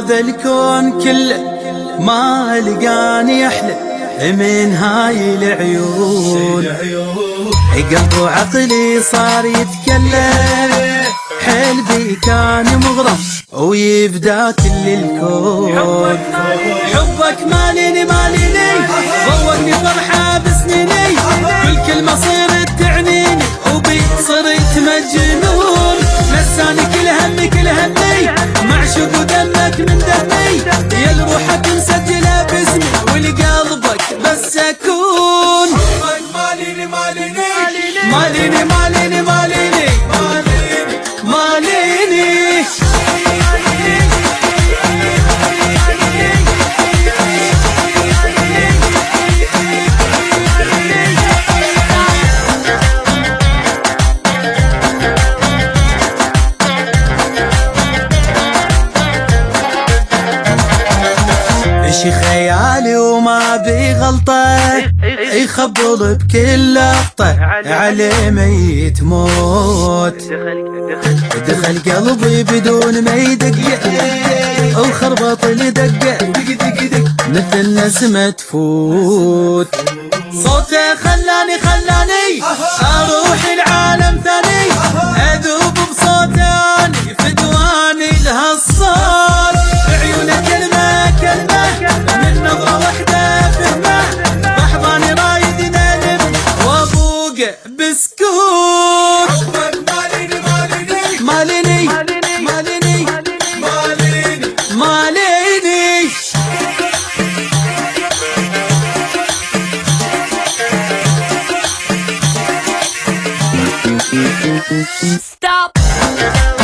هذا الكون كله ما لقاني أحلى من هاي العيون. قلبي وعقلي صار يتكلم، حلبي كان مغرم ويبدا كل الكون. حبك ماليني ضوقني فرحة بسنيني، كل كلمة صرت تعنيني وبي صرت مجنون. نساني كل همي معشوق ودمك من دمي، يا لروحك مسجلة باسمي ولقلبك بس أكون. ماليني شي خيالي وما بي غلطة، يخبل بكل لقطة على ميت موت. دخل قلبي بدون ما يدق وخربط لدقة مثل نسمة تفوت. صوته خلاني اروح العالم ثاني، اذوب بصوته في دواني لهالصوت. عيونه كلمة من نظرة وحدة فهمه، بحضاني رايد نلم وابوق بسكوت. ماليني Stop!